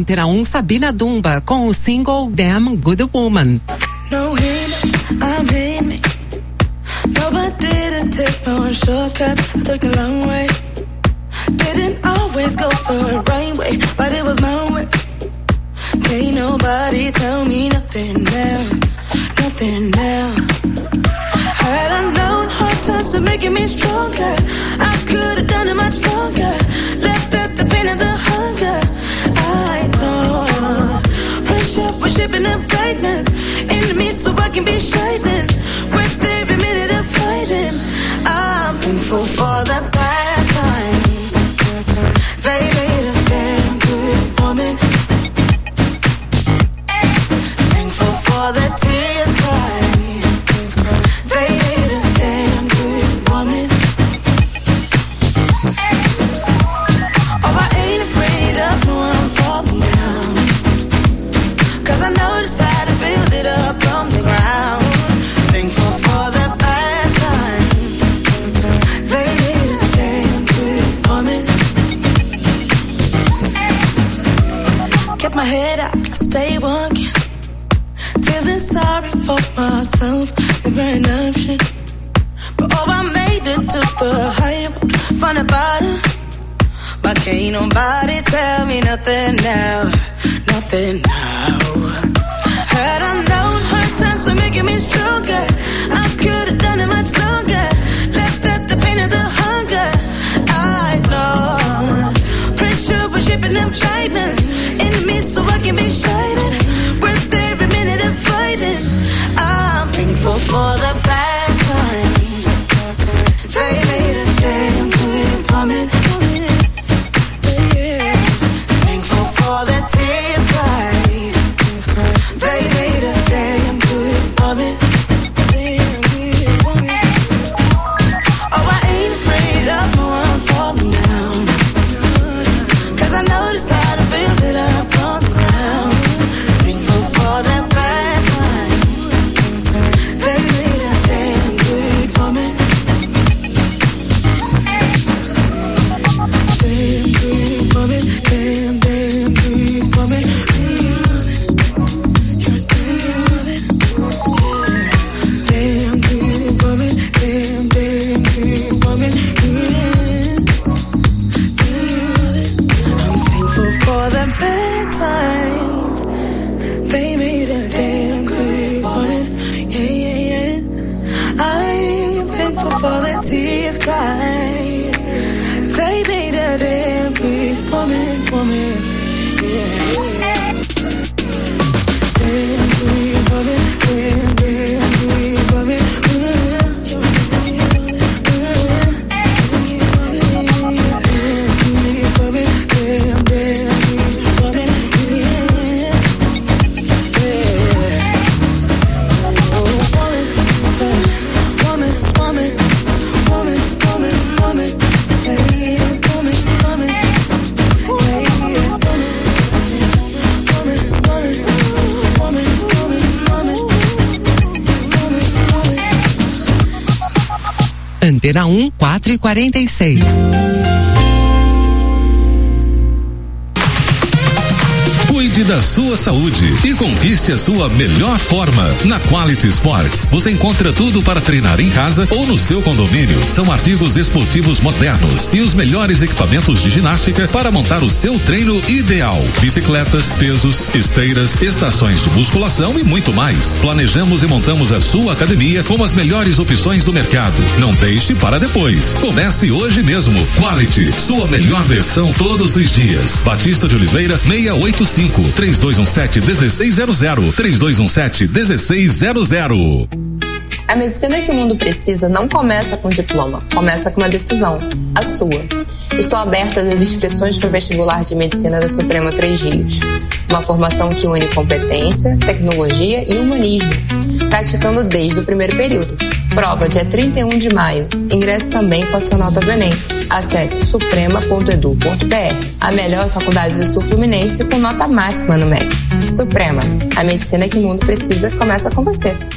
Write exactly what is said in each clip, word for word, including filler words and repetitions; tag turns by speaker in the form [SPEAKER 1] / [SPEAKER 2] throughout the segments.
[SPEAKER 1] Antena um, Sabina Dumba com o single Damn Good Woman.
[SPEAKER 2] No hymns, I'm in me. No, I didn't take no shortcuts. I took the long way. Didn't always go the right way, but it was my way. Can't nobody tell me nothing now, nothing now. Had I known hard times were making me stronger, I could have done it much longer. Left at the pain and the hunger. I know pressure was shipping up diamonds into me so I can be shining. With every minute of fighting, I'm thankful for the bad times. They made a damn good woman. Thankful for the tears cried. They made a damn good woman. Oh, I ain't afraid of no one falling down, 'cause I noticed how to build it up from the ground. Thankful for the bad times. They made a damn good woman. Kept my head up, I stay walking. Feeling sorry for myself, never an option. But oh, I made it to the high road, from the bottom. But can't nobody tell me nothing now, nothing now. Had I known hard times were making me stronger, I could have done it much longer. Left at the pain and the hunger. I know pressure was shipping them diamonds into me so I can be shining. Worth every minute of fighting. I'm thankful for the bad times. They made a damn good woman. Yeah. Thankful for the tears cried. They made a damn good woman. Oh, I ain't afraid of no one falling down, 'cause I noticed how to build it up on the ground. Thankful for the bad times. They made a damn good woman. Damn good woman. Damn, damn good woman. You're a damn woman. Damn good woman. Damn, damn good woman. Yeah. I'm thankful for the bad times. They made a damn good woman. Yeah, yeah, yeah. I'm thankful for the tears cried. They made a damn good woman, woman. Yeah. Damn good woman. Damn, damn good woman.
[SPEAKER 1] Antena um, quatro e quarenta e seis.
[SPEAKER 3] Cuide da sua saúde e conquiste a sua melhor forma. Na Quality Sports, você encontra tudo para treinar em casa ou no seu condomínio. São artigos esportivos modernos e os melhores equipamentos de ginástica para montar o seu treino ideal. Bicicletas, pesos, esteiras, estações de musculação e muito mais. Planejamos e montamos a sua academia com as melhores opções do mercado. Não deixe para depois. Comece hoje mesmo. Quality, sua melhor versão todos os dias. Batista de Oliveira, seiscentos e oitenta e cinco, três dois um sete, um seis zero zero, três dois um sete, um seis zero zero.
[SPEAKER 4] A medicina que o mundo precisa não começa com diploma, começa com uma decisão, a sua. Estão abertas as inscrições para o vestibular de medicina da Suprema Três Rios. Uma formação que une competência, tecnologia e humanismo, praticando desde o primeiro período. Prova dia trinta e um de maio. Ingresso também com a sua nota do Enem. Acesse suprema ponto edu ponto br. A melhor faculdade do Sul Fluminense com nota máxima no M E C. Suprema, a medicina que o mundo precisa começa com você.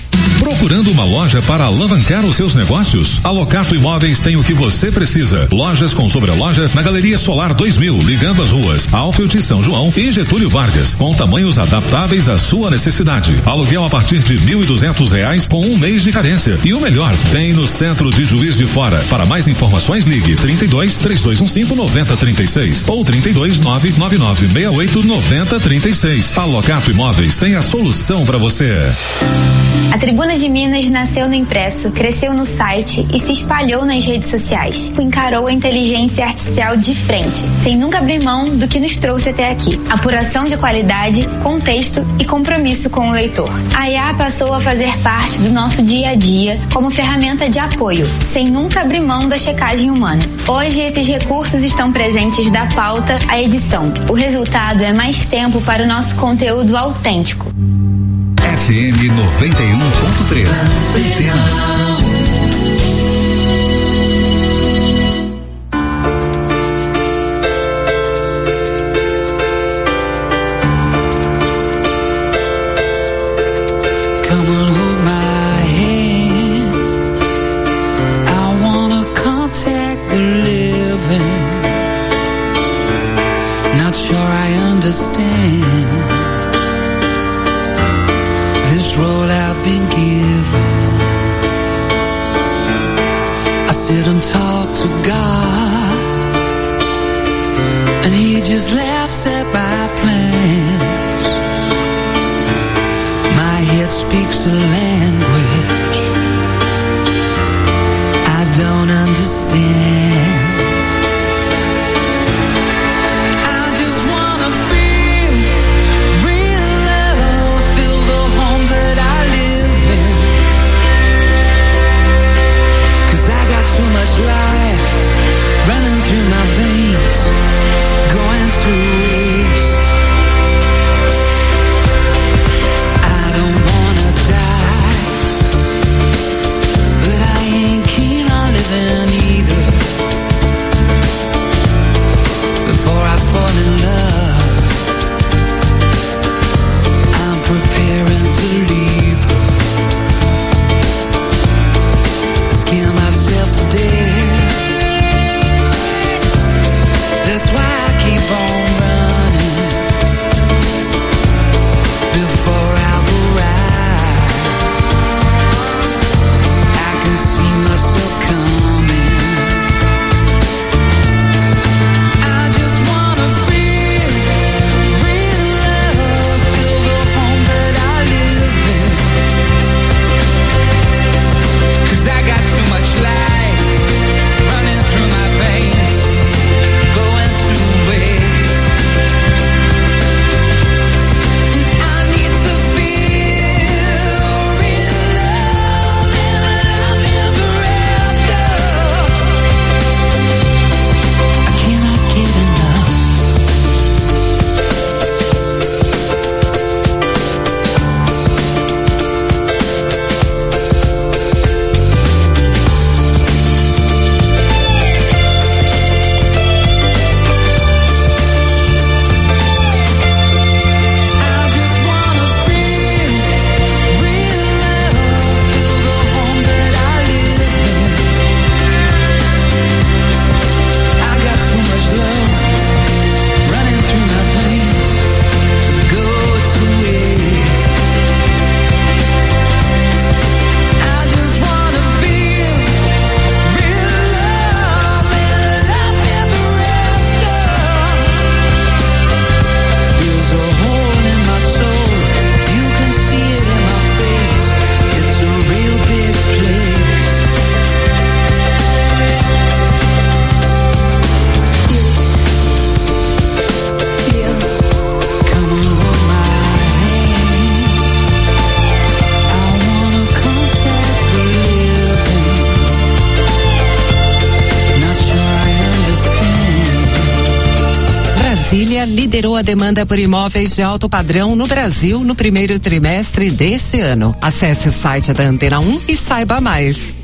[SPEAKER 3] Procurando uma loja para alavancar os seus negócios? A Locato Imóveis tem o que você precisa. Lojas com sobreloja na Galeria Solar dois mil, ligando as ruas Alfield, São João e Getúlio Vargas, com tamanhos adaptáveis à sua necessidade. Aluguel a partir de mil e duzentos reais com um mês de carência. E o melhor, tem no centro de Juiz de Fora. Para mais informações, ligue trinta e dois, três dois um cinco, nove zero três seis ou trinta e dois, nove nove nove seis oito, nove zero três seis. A Locato Imóveis tem a solução para você.
[SPEAKER 5] A Tribuna de Minas nasceu no impresso, cresceu no site e se espalhou nas redes sociais. Encarou a inteligência artificial de frente, sem nunca abrir mão do que nos trouxe até aqui. Apuração de qualidade, contexto e compromisso com o leitor. A I A passou a fazer parte do nosso dia a dia como ferramenta de apoio, sem nunca abrir mão da checagem humana. Hoje, esses recursos estão presentes da pauta à edição. O resultado é mais tempo para o nosso conteúdo autêntico.
[SPEAKER 6] F M noventa e um ponto três.
[SPEAKER 1] Liderou a demanda por imóveis de alto padrão no Brasil no primeiro trimestre deste ano. Acesse o site da Antena um e saiba mais.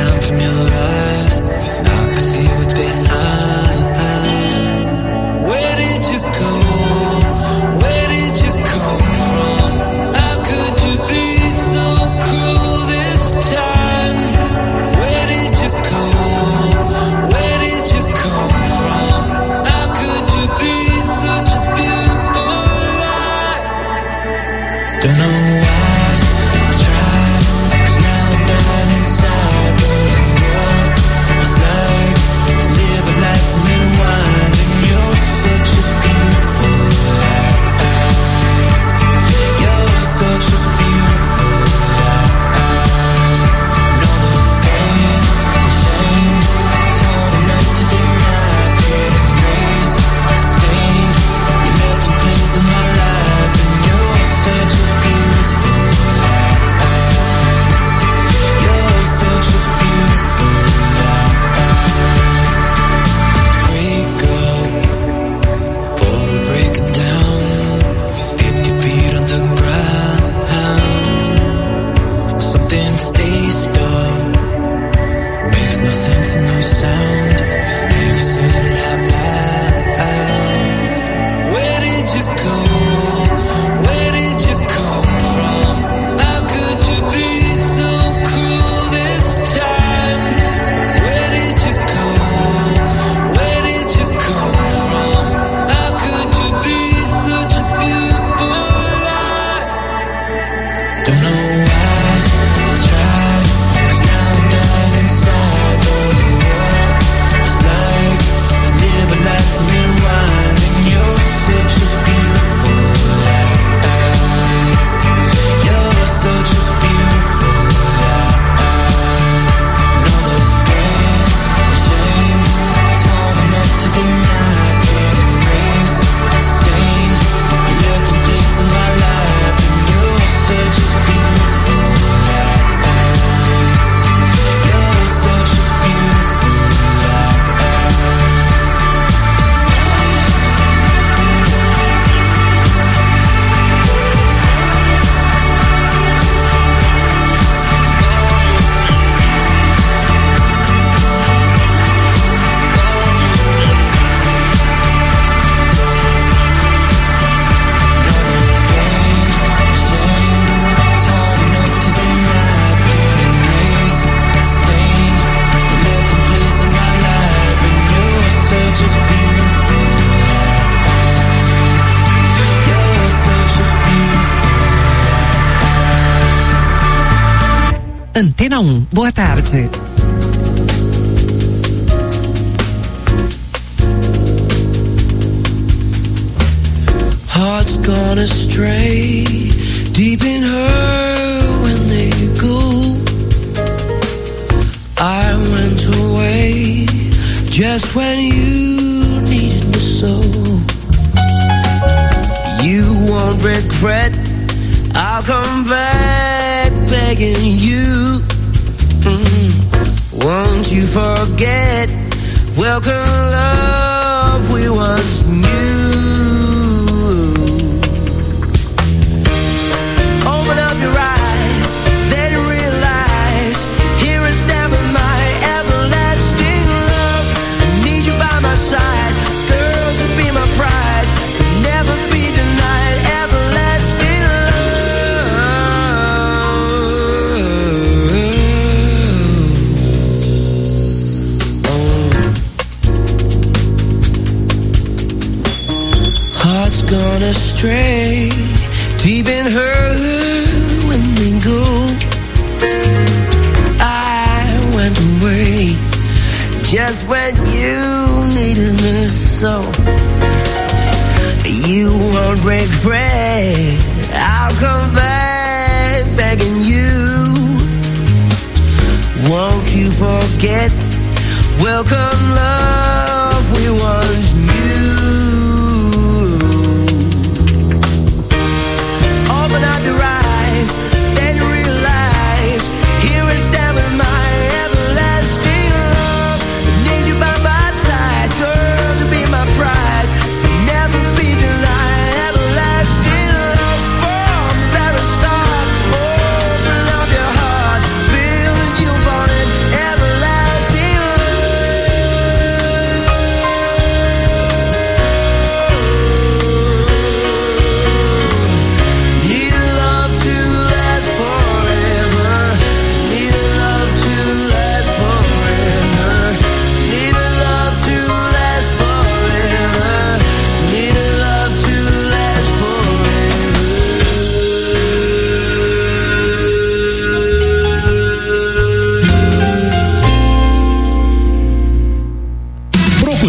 [SPEAKER 7] down from your eyes. Now I can see what's behind. Where did you go? Where did you come from? How could you be so cruel this time? Where did you go? Where did you come from? How could you be such a beautiful lie? Don't know why I tried, 'cause now I'm down inside. Don't know what it's like to live a life of rewind. And you're such a beautiful lie. You're such a beautiful lie. And all the pain and shame is hard enough to deny. Couldn't erase the stain you left in place of my life. And you're such a beautiful lie. You're such a beautiful lie. Break up before we're breaking down. Pick your feet on the ground. Something stays stuck. Makes no sense and no sound. Maybe said it out loud. Where did you go? Where did you come from? How could you be so cruel this time? Where did you go? Where did you come from? How could you be such a beautiful lie? Don't know why I tried, 'cause now I'm down inside. Don't know what it's like to live a life of rewind. And you're such a beautiful lie. You're such a beautiful lie. And all the pain and shame is hard enough to deny. Couldn't erase the stain you left in place of my life. And you're such a beautiful lie. You're such a beautiful lie. It's hard enough to deny. Couldn't erase the stain you left in place of my life. And you're such a beautiful lie. You're such a beautiful lie.
[SPEAKER 1] Antena um, boa tarde.
[SPEAKER 7] Hearts gone astray, deep in her when they go. I went away just when you needed me so. You won't regret, I'll come back begging you. Mm. Won't you forget, welcome love we once knew. Open up your eyes, then realize, here is never my everlasting love. I need you by my side, girl, to be my pride, never be denied everlasting love. Hearts gone astray, deep in her when they go. I went away just when you needed me so. You won't regret, I'll come back begging you. Won't you forget, welcome love we once knew. Open up your eyes, then realize, here is never my everlasting love. I need you by my side, girl, to be my pride, never be denied everlasting love. From the very start, open up your heart, feel that you want it ever.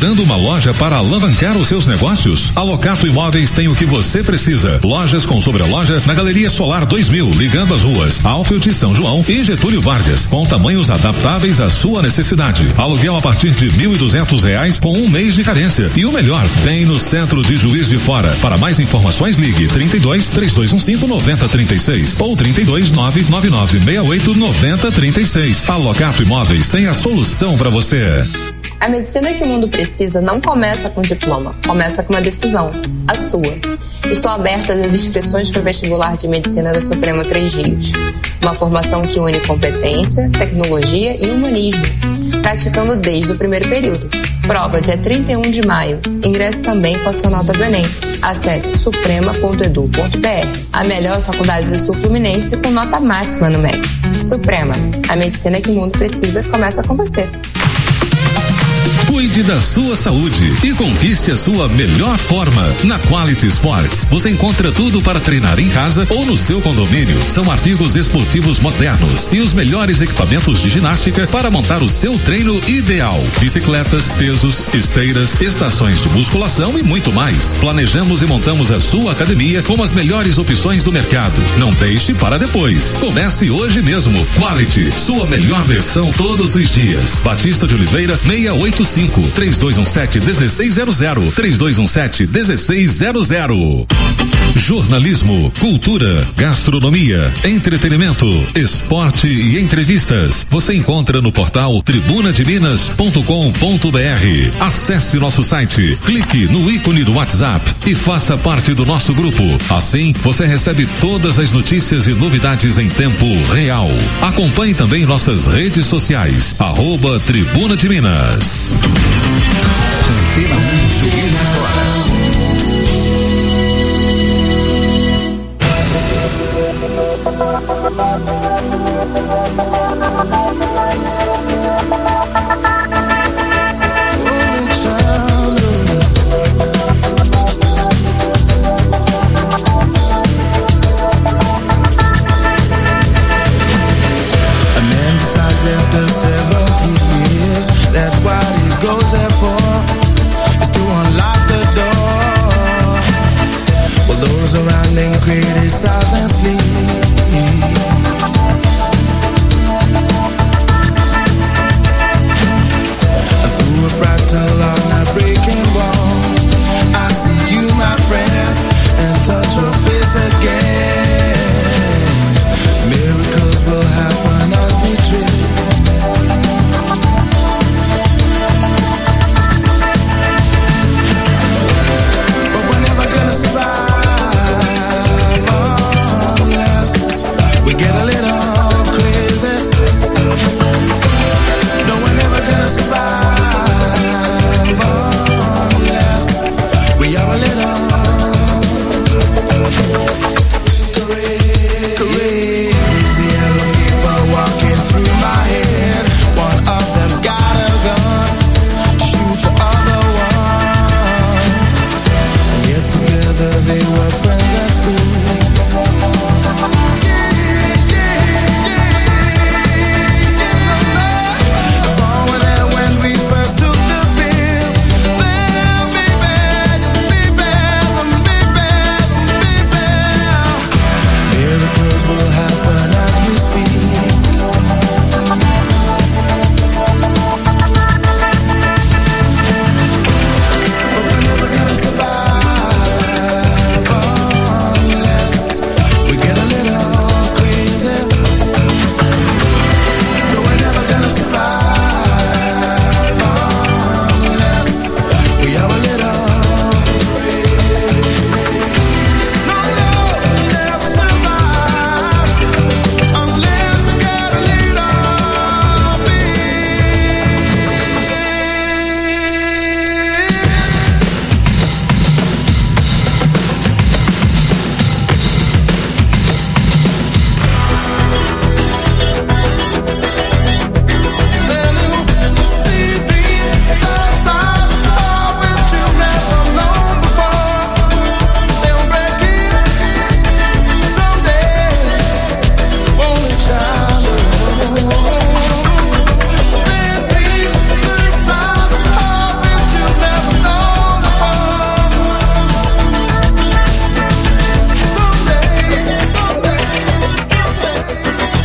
[SPEAKER 3] Procurando uma loja para alavancar os seus negócios? A Locato Imóveis tem o que você precisa. Lojas com sobreloja na Galeria Solar dois mil, ligando as ruas Alfield, São João e Getúlio Vargas, com tamanhos adaptáveis à sua necessidade. Aluguel a partir de mil e duzentos reais com um mês de carência. E o melhor, tem no centro de Juiz de Fora. Para mais informações, ligue trinta e dois, três dois um cinco, nove zero três seis ou trinta e dois, nove nove nove seis oito, nove zero três seis. A Locato Imóveis tem a solução para você.
[SPEAKER 4] A medicina que o mundo precisa não começa com diploma, começa com uma decisão, a sua. Estão abertas as inscrições para o vestibular de medicina da Suprema Três Rios. Uma formação que une competência, tecnologia e humanismo, praticando desde o primeiro período. Prova dia trinta e um de maio. Ingresso também com a sua nota do Enem. Acesse suprema ponto edu ponto br. A melhor faculdade do Sul Fluminense com nota máxima no M E C. Suprema, a medicina que o mundo precisa começa com você.
[SPEAKER 3] Cuide da sua saúde e conquiste a sua melhor forma. Na Quality Sports, você encontra tudo para treinar em casa ou no seu condomínio. São artigos esportivos modernos e os melhores equipamentos de ginástica para montar o seu treino ideal. Bicicletas, pesos, esteiras, estações de musculação e muito mais. Planejamos e montamos a sua academia com as melhores opções do mercado. Não deixe para depois. Comece hoje mesmo. Quality, sua melhor versão todos os dias. Batista de Oliveira, seiscentos e oitenta e cinco, três dois um sete, um seis zero zero, três dois um sete, um seis zero zero. Jornalismo, cultura, gastronomia, entretenimento, esporte e entrevistas. Você encontra no portal tribuna de minas ponto com ponto br. Acesse nosso site, clique no ícone do WhatsApp e faça parte do nosso grupo. Assim, você recebe todas as notícias e novidades em tempo real. Acompanhe também nossas redes sociais, arroba Tribuna de Minas.
[SPEAKER 6] Antena um, Juiz de Fora.
[SPEAKER 2] After seventy years, that's what he goes there for, is to unlock the door. Well, those around him criticize and sleep.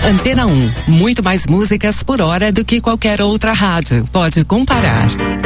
[SPEAKER 1] Antena um, muito mais músicas por hora do que qualquer outra rádio. Pode comparar.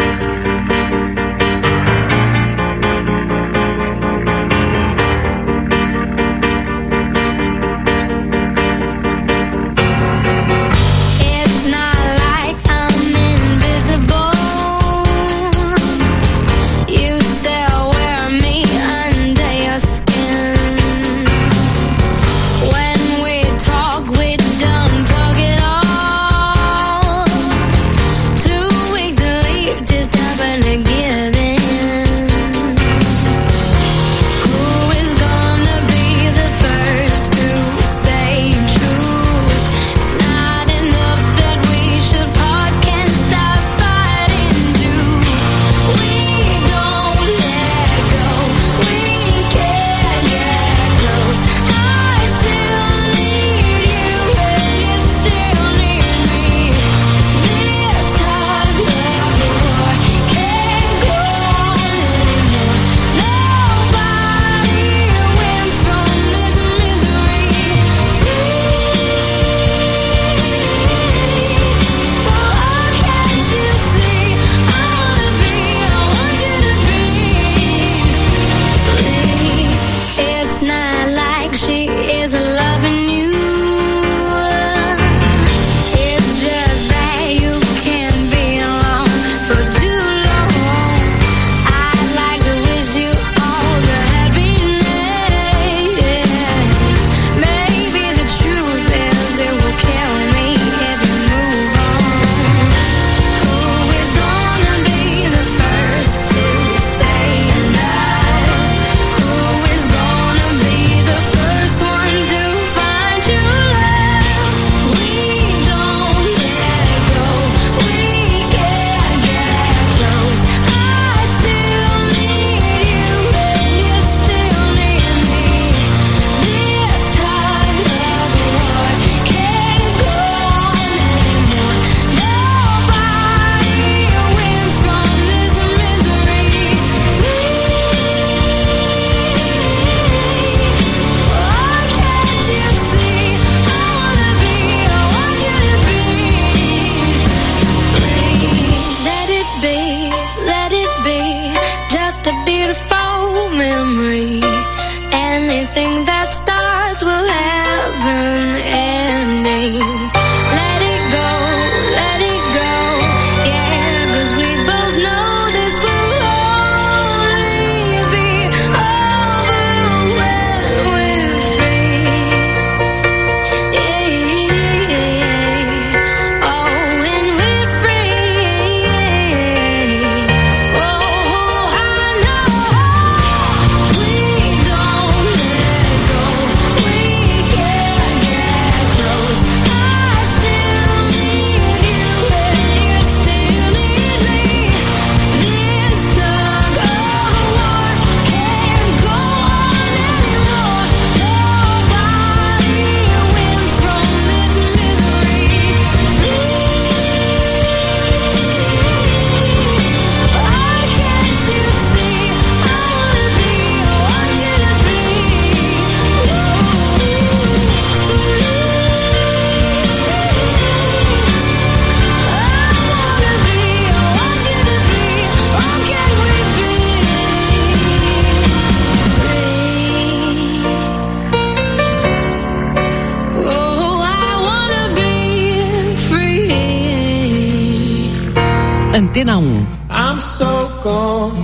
[SPEAKER 1] Antena um.
[SPEAKER 8] I'm so gone.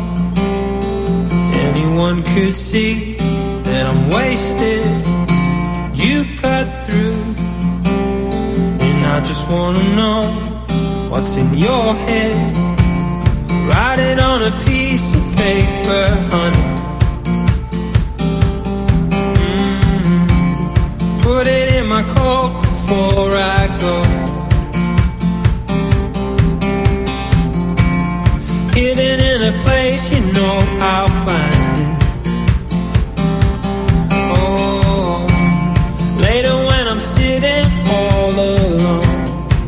[SPEAKER 8] Anyone could see that I'm wasted. You cut through, and I just wanna know what's in your head. Write it on a piece of paper, honey. Mm-hmm. Put it in my coat before I go. Hidden in a place you know I'll find it. Oh, later when I'm sitting all alone,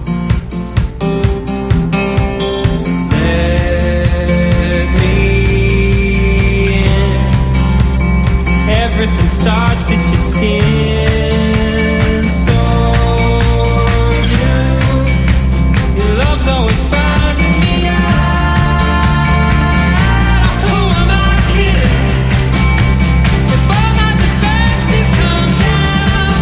[SPEAKER 8] let me in. Everything starts at your skin. So love's always finding me out. Who am I kidding? If all my defenses come down,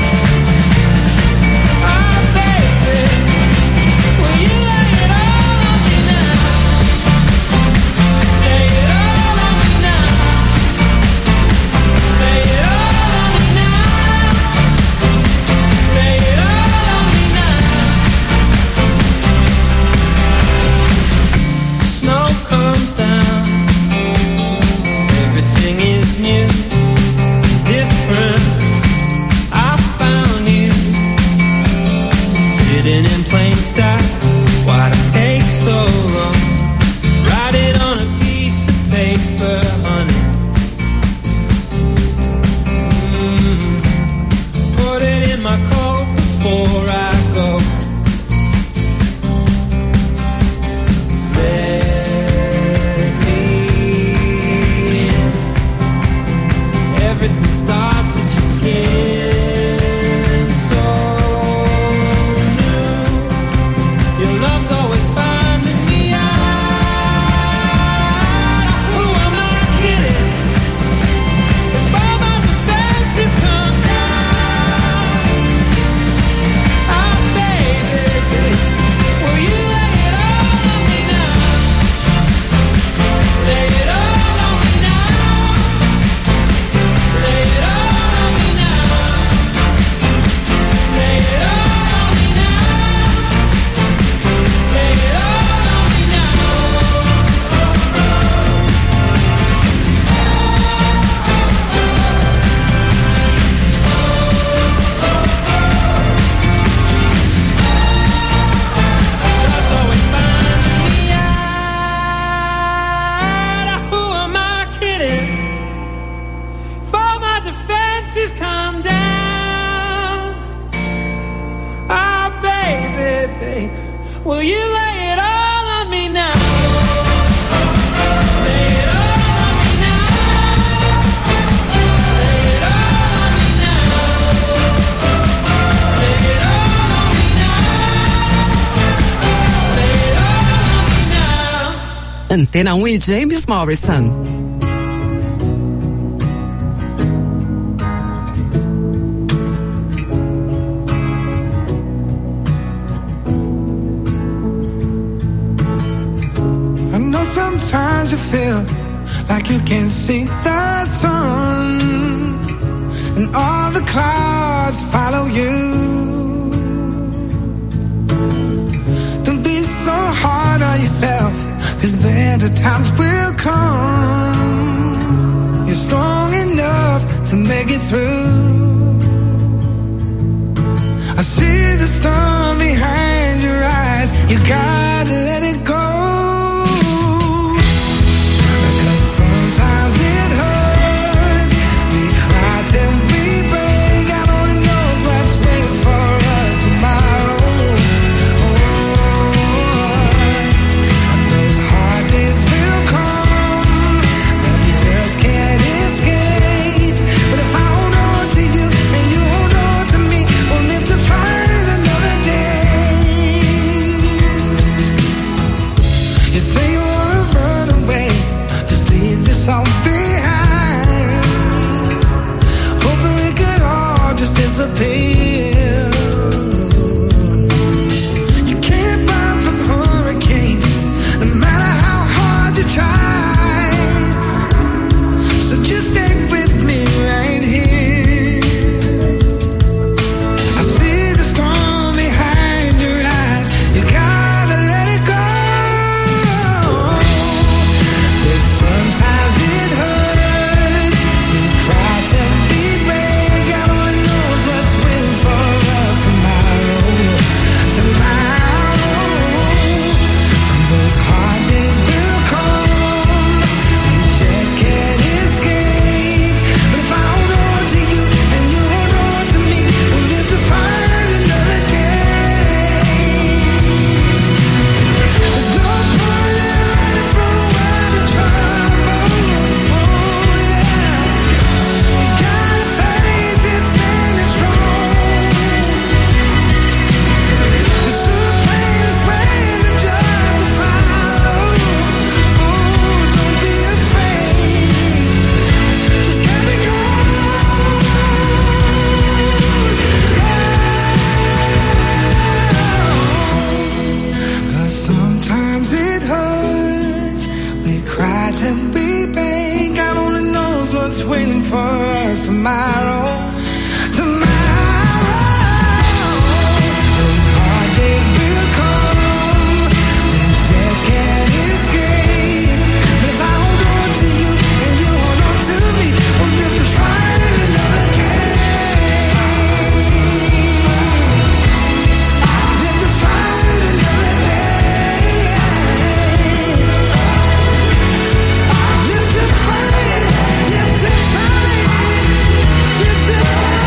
[SPEAKER 8] oh baby, will you lay it all on me now? Lay it all on me now. Lay it all on me now. Lay it all on me now. Snow comes down. Everything is new, different. I found you hidden in plain sight. Why'd it take so long? Write it on a piece of paper, honey. Mm. Put it in my coat before I go. Let me in. Everything starts at your skin, so new. Your love's always finding me out. Who am I kidding? If all my defenses come down, oh baby, will you lay it all on me now? Lay it all on me now. Lay it all on me now. Lay it all on me now. Lay it all on me now. Love's always finding me out. Who am I kidding? For my defenses come down. Ah, baby, baby, will you lay it all on me now? Lay it all on me now. Lay it all on me now. Lay it all on me now. Lay it all on me now.
[SPEAKER 1] Antena um e James Morrison.
[SPEAKER 9] I know sometimes you feel like you can't see the sun, and all the clouds follow you. Don't be so hard on yourself, 'cause better times will come. You're strong enough to make it through. I see the storm behind your eyes. You gotta let it go. Sometimes it hurts. We cry till we break. God only knows what's waiting for us tomorrow. Oh, and those hard days will come that we just can't escape. But if I hold on to hurts, we cry till we break. God only knows what's waiting for us tomorrow. Tomorrow, those hard days will come. We just can't escape. But if I hold on to you and you hold on to me, we'll live to fight another day. Live to fight another day. Live to fight, live to fight, live to fight.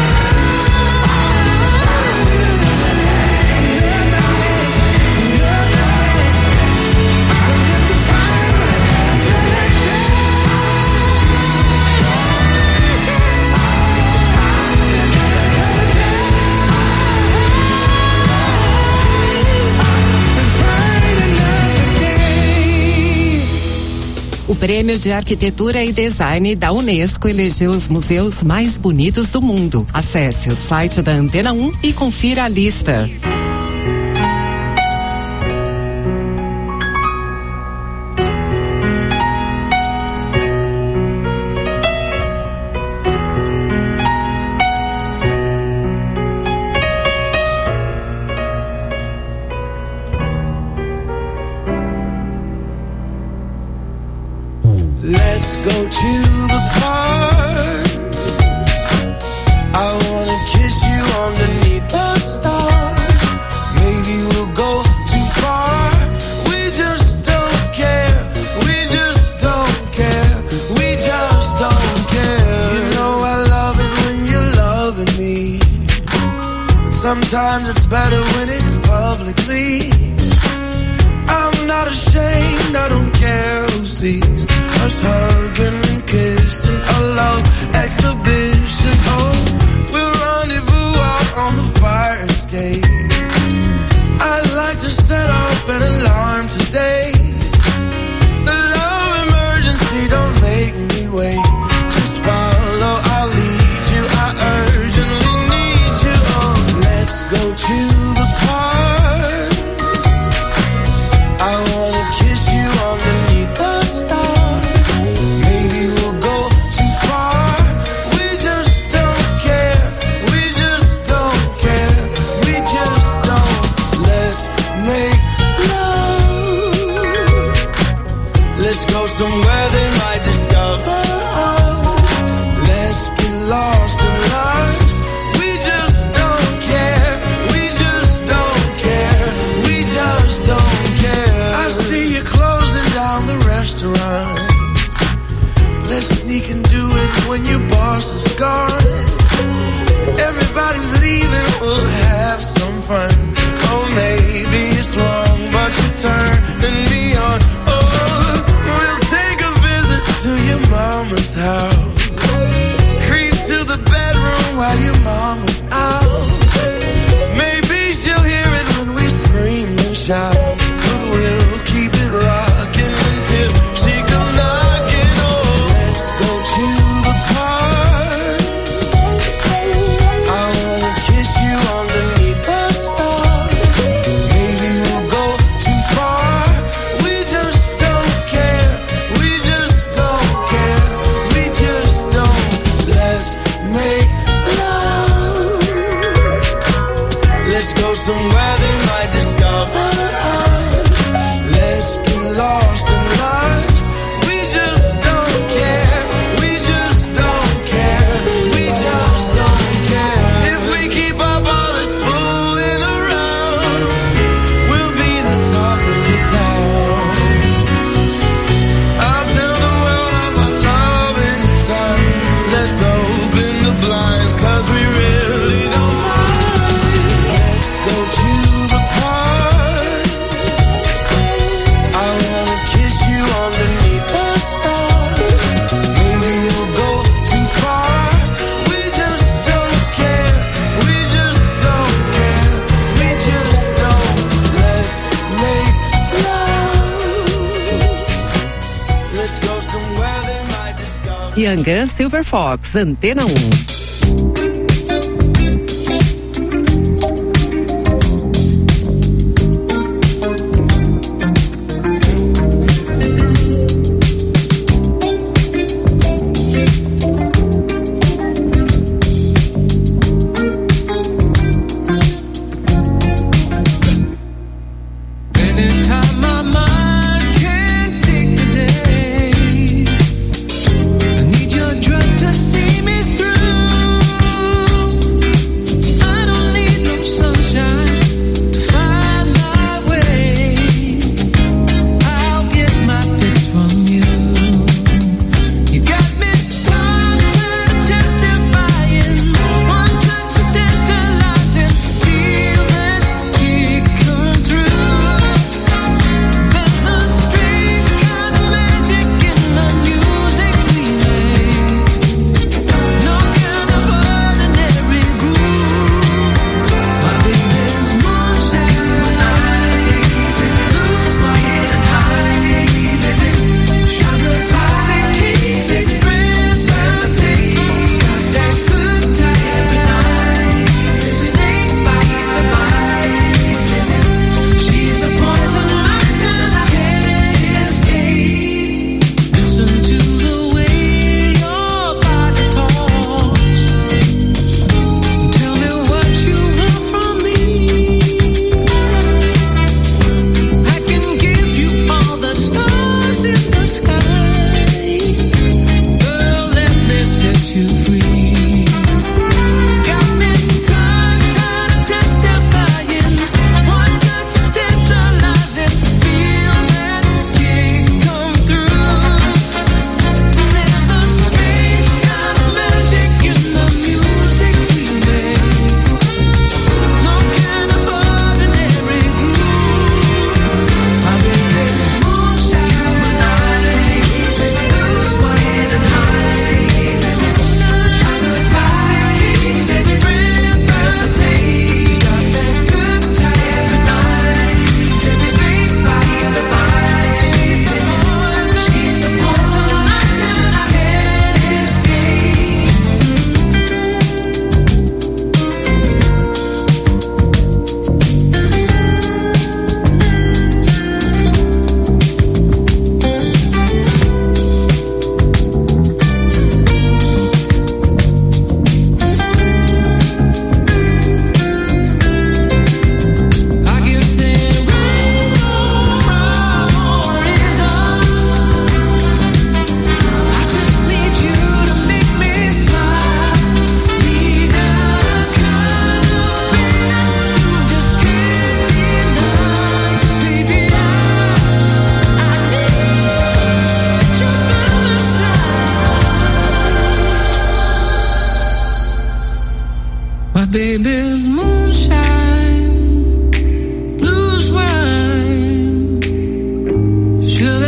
[SPEAKER 1] O Prêmio de Arquitetura e Design da Unesco elegeu os museus mais bonitos do mundo. Acesse o site da Antena um e confira a lista.
[SPEAKER 8] Let's go to the park. I wanna kiss you underneath the stars. Maybe we'll go too far. We just don't care. We just don't care. We just don't care. You know I love it when you're loving me. Sometimes it's better when it's publicly. I'm not ashamed, I don't care who sees us hugging and kissing, a love exhibition. Oh, we'll rendezvous out on the fire escape. I'd like to set off an alarm today. The love emergency, don't make me wait. Just follow, I'll lead you, I urgently need you. Oh, let's go to the park. I wanna kiss you underneath the stars. Maybe we'll go too far. We just don't care. We just don't care. We just don't. Let's make love. Let's go somewhere they might discover us. Let's get lost in lives. We just don't care. We just don't care. We just don't care. I see you closing down the restaurant. Let's sneak and do it when your boss is gone. Everybody's leaving, we'll have some fun. Oh, maybe it's wrong, but you're turning me on. Oh, we'll take a visit to your mama's house. Creep to the bedroom while your mama's out. Maybe she'll hear it when we scream and shout. But we'll keep it rocking until she comes knocking. Oh, let's go to the park. I wanna kiss you underneath the stars. Maybe we'll go too far. We just don't care. We just don't care. We just don't. Let's make love. Let's go somewhere they might discover us. Let's get lost in lives. We just don't care. We just don't care. We just don't care. If we keep up all this fooling around, we'll be the talk of the town. I'll tell the world of our love in time. Let's open the blinds, 'cause we really don't mind. Let's go to the park. I wanna kiss you underneath the stars. Maybe we'll go too far. We just don't care. We just don't care. We just don't. Let's make love. Let's go somewhere they might discover.
[SPEAKER 1] Yangan Silver Fox, Antena um.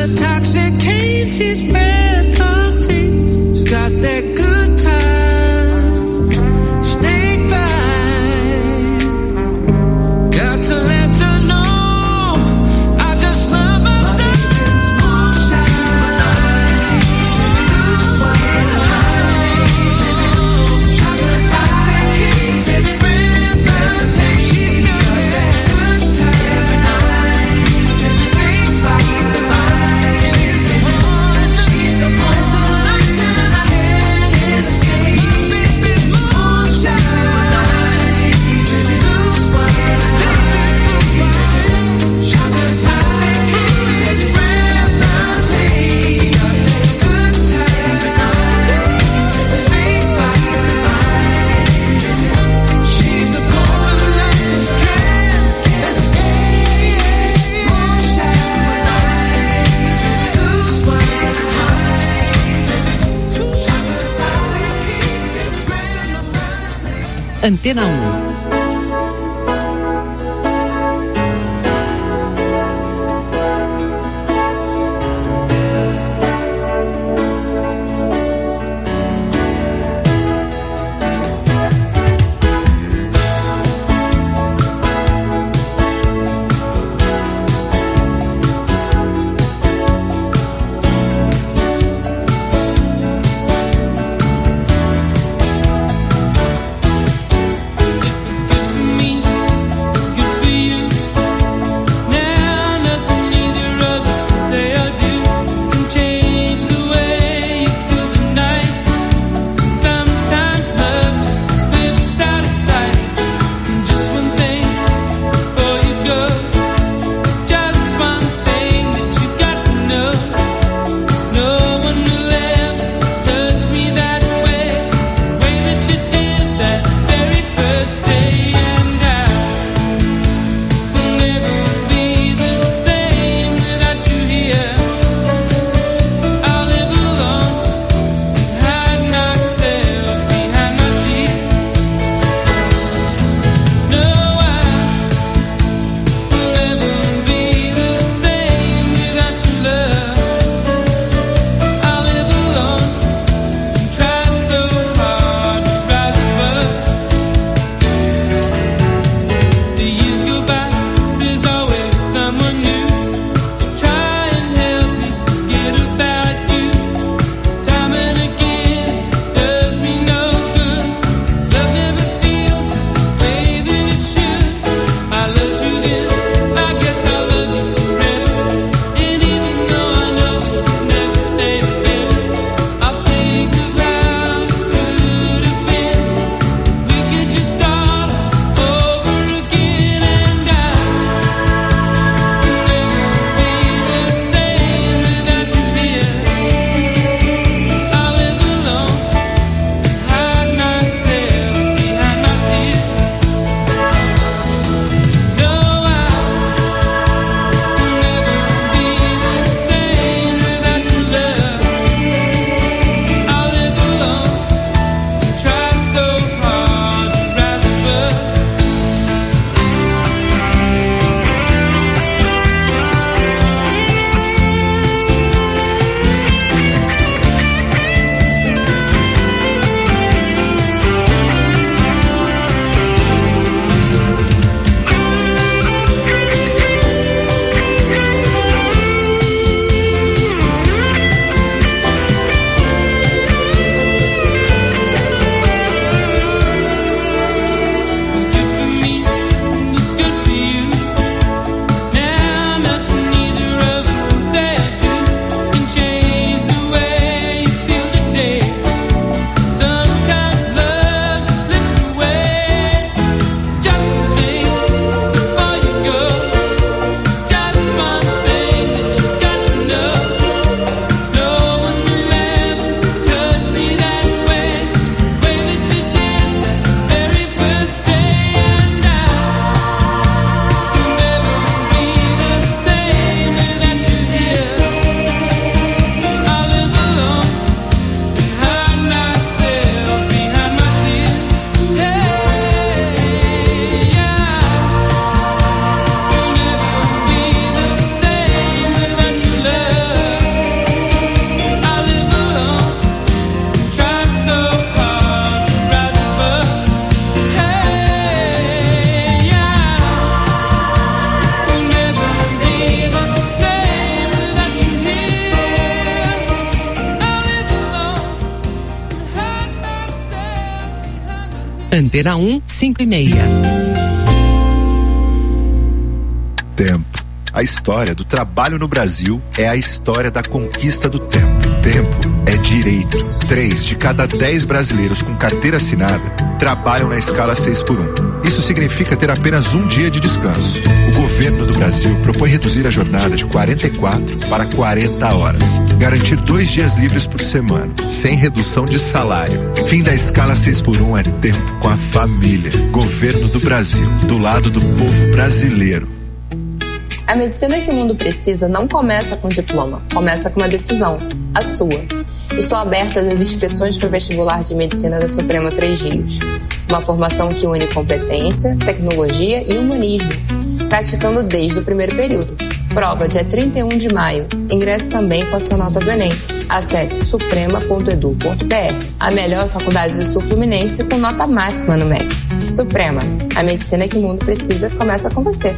[SPEAKER 9] Chocolate toxic cane, she's red coffee. She's got that good time, snake bite. Got to let her know I just love myself. Chocolate toxic cane, she's red coffee. She's got that good time, snake bite. She's the poison I just can't escape. Baby, moonshine, lose my chocolate toxic keys, it's brand new tea. Got that good time, snake bite. She's the poison I just can't escape. Moonshine, lose my
[SPEAKER 1] Antena um. Antena um, cinco e meia.
[SPEAKER 10] Tempo. A história do trabalho no Brasil é a história da conquista do tempo. Tempo é direito. Três de cada dez brasileiros com carteira assinada trabalham na escala seis por um. Isso significa ter apenas um dia de descanso. O governo do Brasil propõe reduzir a jornada de quarenta e quatro para quarenta horas. Garantir dois dias livres por semana, sem redução de salário. Fim da escala seis por um é tempo com a família. Governo do Brasil, do lado do povo brasileiro.
[SPEAKER 4] A medicina que o mundo precisa não começa com diploma, começa com uma decisão, a sua. Estão abertas as inscrições para o vestibular de medicina da Suprema Três Rios. Uma formação que une competência, tecnologia e humanismo, praticando desde o primeiro período. Prova dia trinta e um de maio. Ingresso também com a sua nota do Enem. Acesse suprema ponto edu ponto br. A melhor faculdade do Sul Fluminense com nota máxima no M E C. Suprema, a medicina que o mundo precisa começa com você.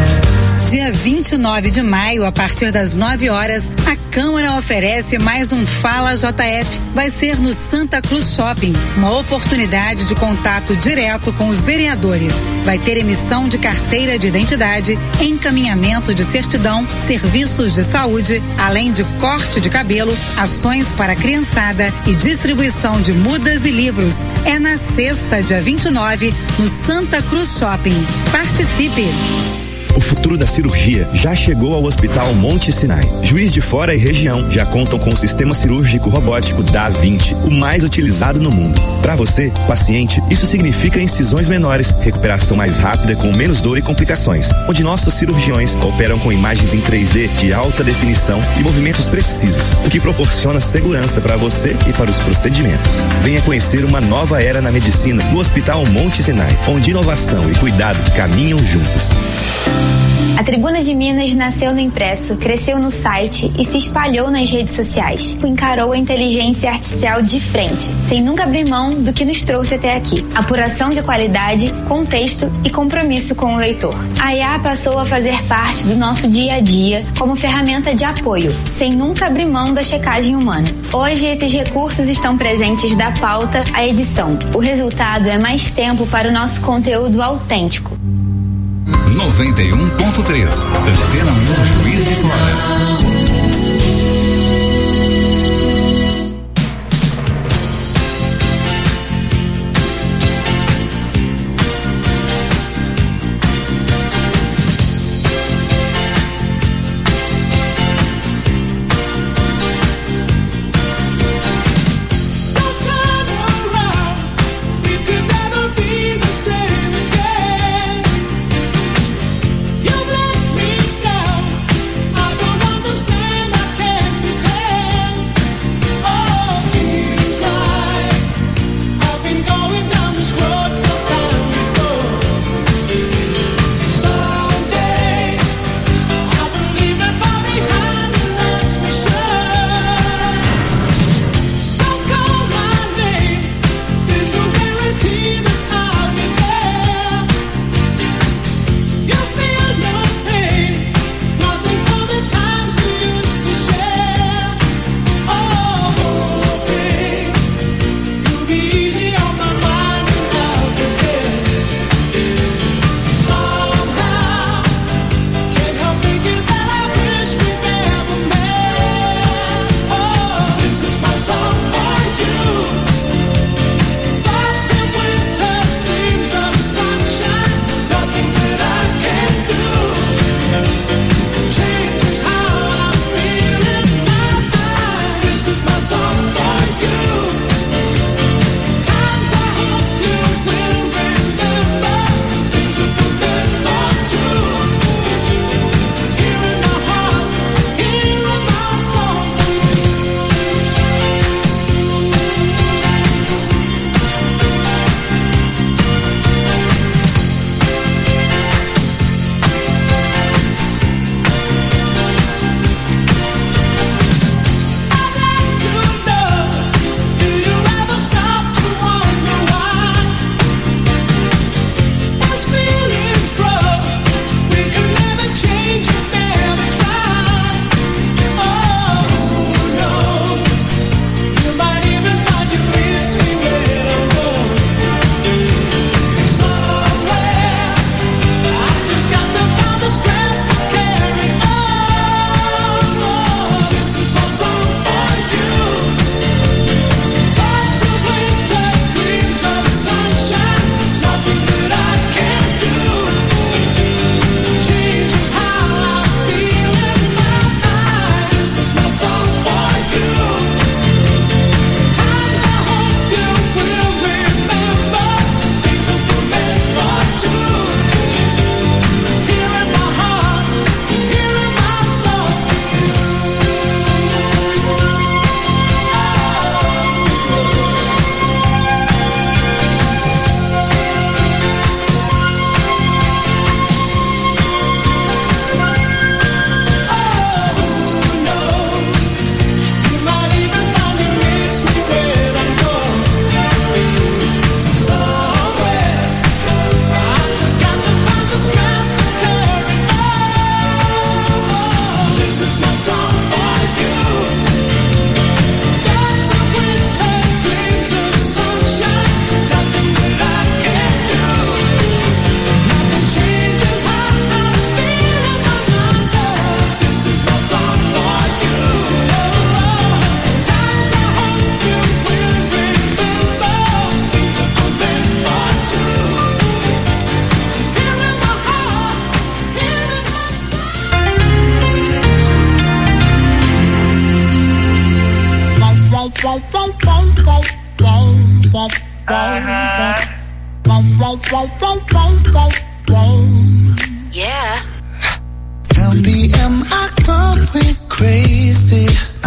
[SPEAKER 11] Dia vinte e nove de maio, a partir das nove horas, a Câmara oferece mais um Fala J F. Vai ser no Santa Cruz Shopping, uma oportunidade de contato direto com os vereadores. Vai ter emissão de carteira de identidade, encaminhamento de certidão, serviços de saúde, além de corte de cabelo, ações para a criançada e distribuição de mudas e livros. É na sexta, dia vinte e nove, no Santa Cruz Shopping. Participe!
[SPEAKER 12] O futuro da cirurgia já chegou ao Hospital Monte Sinai. Juiz de Fora e região já contam com o sistema cirúrgico robótico Da Vinci, o mais utilizado no mundo. Para você, paciente, isso significa incisões menores, recuperação mais rápida com menos dor e complicações, onde nossos cirurgiões operam com imagens em três D de alta definição e movimentos precisos, o que proporciona segurança para você e para os procedimentos. Venha conhecer uma nova era na medicina no Hospital Monte Sinai, onde inovação e cuidado caminham juntos.
[SPEAKER 5] A Tribuna de Minas nasceu no impresso, cresceu no site e se espalhou nas redes sociais. Encarou a inteligência artificial de frente, sem nunca abrir mão do que nos trouxe até aqui. Apuração de qualidade, contexto e compromisso com o leitor. A I A passou a fazer parte do nosso dia a dia como ferramenta de apoio, sem nunca abrir mão da checagem humana. Hoje, esses recursos estão presentes da pauta à edição. O resultado é mais tempo para o nosso conteúdo autêntico.
[SPEAKER 6] noventa e um ponto três. Antena um, Juiz de Fora.
[SPEAKER 9] You've let me down. I don't understand.
[SPEAKER 2] Yeah. Tell me, am I going crazy?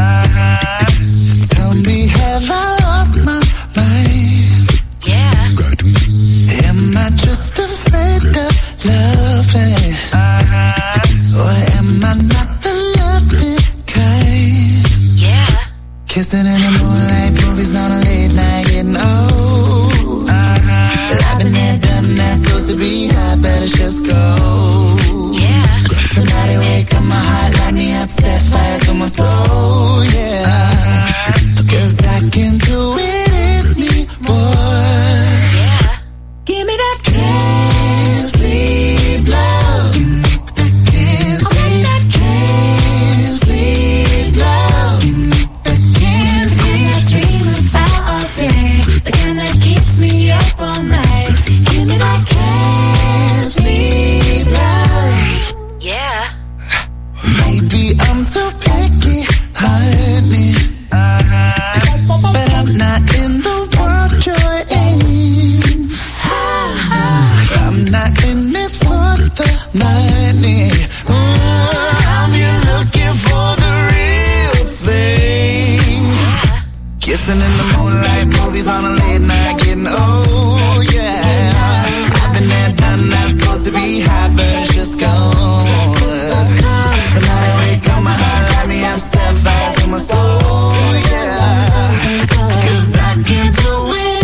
[SPEAKER 2] Tell me, have I lost my mind? Yeah. Am I just afraid of loving? Or am I not the loving kind? Yeah. Kissing in the moonlight, movies on a late night, getting old. I've been there, done that, supposed to be high, better just go. Somebody wake up my heart, light me up, set fire to my soul, yeah. Cause I can't do it anymore. Yeah. Give me that can't sleep love. That can't sleep, that can't sleep love. That can't sleep. I dream about all day, the kind that keeps me up all night. Give me that can't sleep love. Yeah. Maybe I'm too picky, honey, but I'm not in the world you're in. I'm not in it for the money. Oh, I'm here looking for the real thing. Kissing in the moonlight, movies on a late night, getting old, yeah. I've been there, done that, supposed to be high, but just gone. Somebody wake up my heart, light me up, set fire to my soul, yeah. Cause I can't do it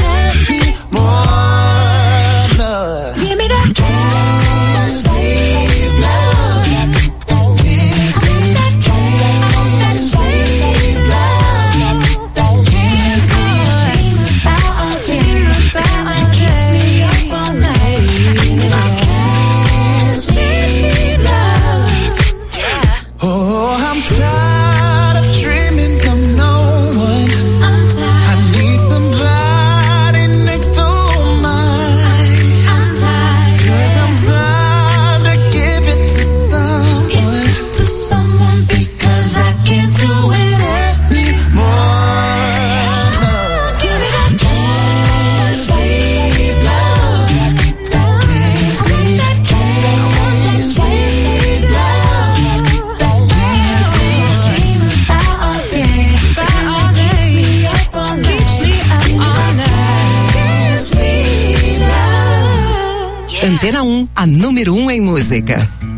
[SPEAKER 2] anymore, no. Give me that can't sleep love. That can't sleep, that can't sleep love. That can't sleep. Dream about all day, about all day, keeps me up all night. Give me that can't sleep love. Oh, I'm tired of dreaming of no one. I'm tired. I need somebody next to mine. I'm tired. Cause I'm tired to give it to someone. Give it to someone because I can't do it anymore. Give me that can't sleep love. That can't sleep, that can't sleep love. That can't sleep. Dream about all day, about all day, keeps me up all night, keeps me up all night. Can't sleep love.
[SPEAKER 1] Antena um, a número um em música.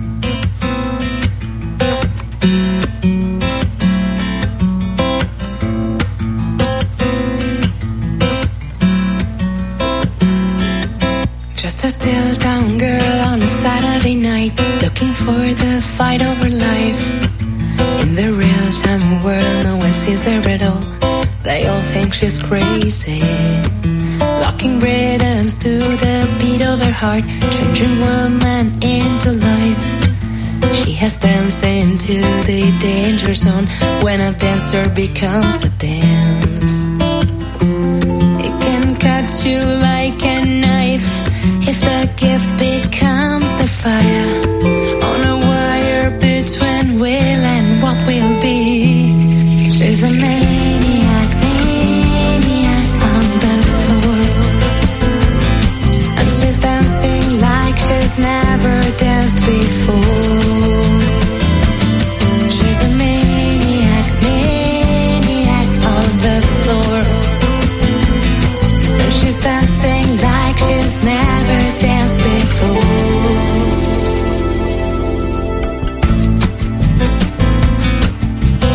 [SPEAKER 2] Just a still town girl on a Saturday night, looking for the fight over life. In the real time world, no one sees the riddle. They all think she's crazy. Locking rhythms to the beat of her heart, changing woman into life. She has danced into the danger zone when a dancer becomes a dance. It can cut you like a knife if the gift becomes the fire.